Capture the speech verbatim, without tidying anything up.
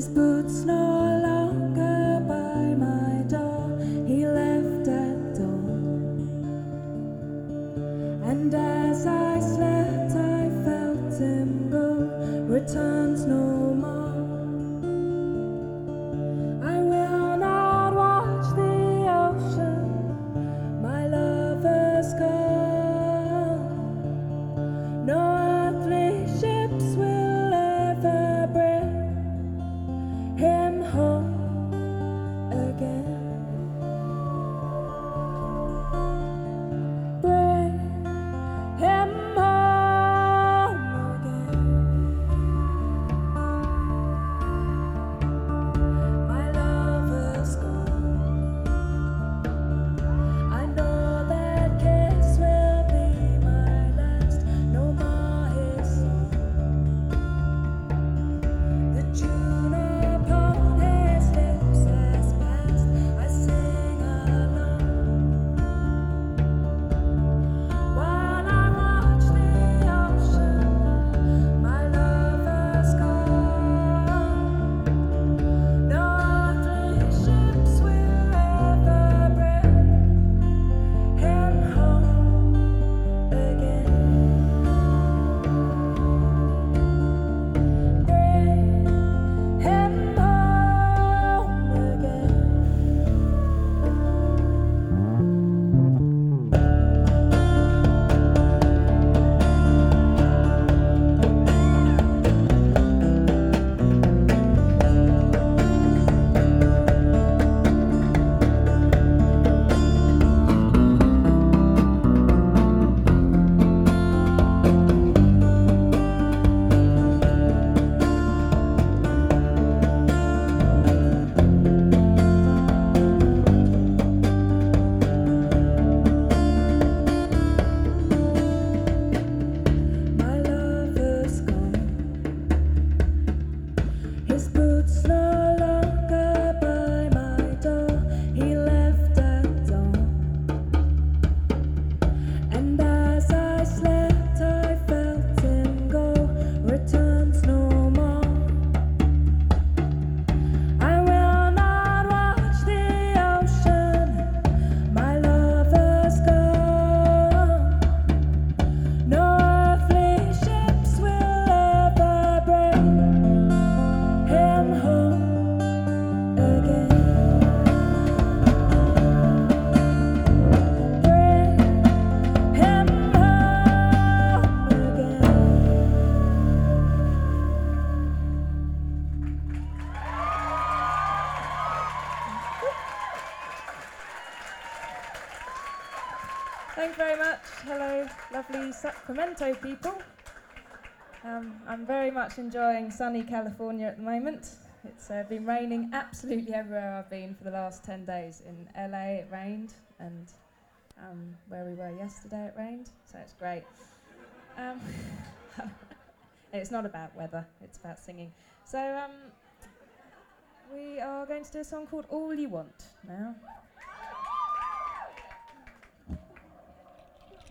His boots no longer by my door, he left at dawn. And as I slept I felt him go, returns no more. I will not watch the ocean, my lover's gone. No earthly ships will ever bring him home again. Bring him home again. My lover's gone. I know that kiss will be my last, no more his song. The tune upon his lips has passed, I sing along. While I watch the ocean, my lover's gone. No earthly ships will ever bring him home again. Bring him home again. My lover's gone. His boots no longer by my door, he left at dawn. And as I slept I felt him go, returns no more. I will not watch the ocean, my lover's gone. No earthly ships will ever bring him home again. Bring him home again. Thank you very much. Hello, lovely Sacramento people. Um, I'm very much enjoying sunny California at the moment. It's uh, been raining absolutely everywhere I've been for the last ten days. In L A it rained, and um, where we were yesterday it rained, so it's great. Um, it's not about weather, it's about singing. So um, we are going to do a song called All You Want now.